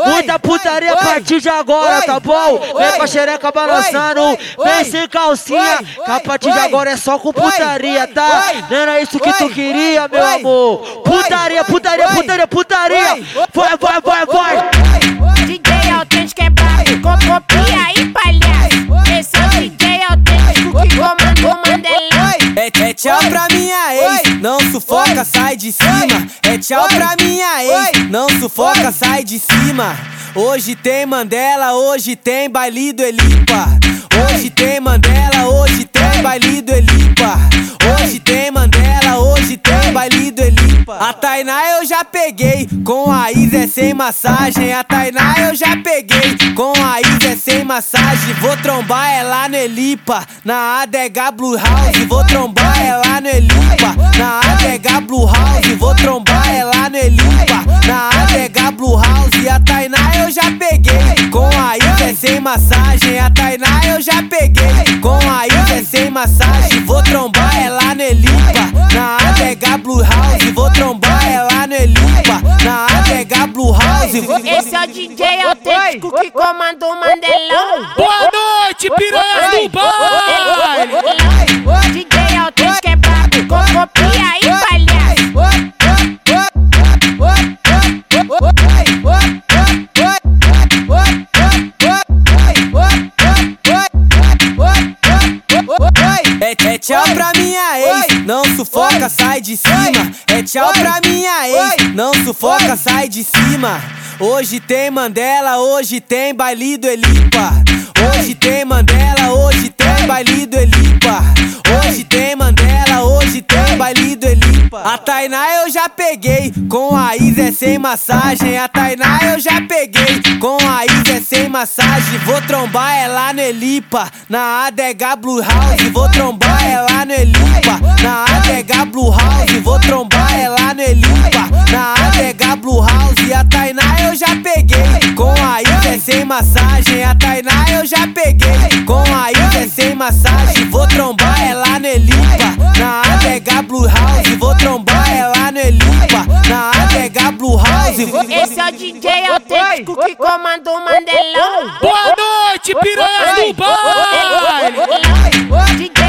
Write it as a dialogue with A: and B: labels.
A: Muita putaria a partir de agora, tá bom? Vem com a xereca balançando, vem sem calcinha, que a partir de agora é só com putaria, tá? Não era isso que tu queria, meu amor? Putaria, putaria, putaria, putaria! Vai, vai, vai, vai!
B: DJ autêntico é brabo, copia aí, palhaço. Esse é o DJ autêntico que comanda o Mandelão.
C: É tchau pra minha ex, não sufoca, sai de cima. É tchau pra minha ex, não sufoca, sai de cima. Hoje tem Mandela, hoje tem baile do Elipa. Hoje tem Mandela, hoje tem baile do Elipa. Hoje tem Mandela, hoje tem baile do Elipa. A Tainá eu já peguei, com a Isa é sem massagem. A Tainá eu já peguei, com a Isa é sem massagem. Vou trombar ela no Elipa, na ADH Blue House. Vou trombar ela no Elipa, na ADH Blue House. Vou trombar ela no Elipa, na ADH Blue House. A Tainá eu já peguei, com a Isa é sem massagem. A Tainá eu já peguei, com a Isa é sem massagem. Vou trombar ela no Elipa, na ADH Blue House. Vou trombar ela no Elipa, na ADH Blue House.
B: Esse é o DJ autêntico que comanda o Mandelão.
D: Boa noite, piranhas do baile!
B: DJ autêntico é brabo, copia aí, palhaço.
C: É tchau pra minha ex, não sufoca, sai de cima. É tchau pra minha ex, não sufoca, sai de cima. Hoje tem Mandela, hoje tem baile do Elipa. Hoje tem Mandela, hoje tem baile do Elipa. Hoje tem Mandela, hoje tem baile do Elipa. A Tainá eu já peguei, com a Isa é sem massagem. A Tainá eu já peguei, com a Isa é sem massagem. Vou trombar ela no Elipa, na ADH Blue House. Vou trombar ela no Elipa, na ADH Blue House. Vou trombar ela no Elipa, na ADH Blue House. A Tainá eu já peguei, com a Isa é sem massagem. A Tainá eu já peguei, com a Isa é sem massagem. Vou trombar ela no Elipa, na ADH Blue House. Vou trombar ela no Elipa, na ADH Blue House.
B: Esse é o DJ autêntico que comanda o Mandelão.
D: Boa noite, piranhas do baile!
B: DJ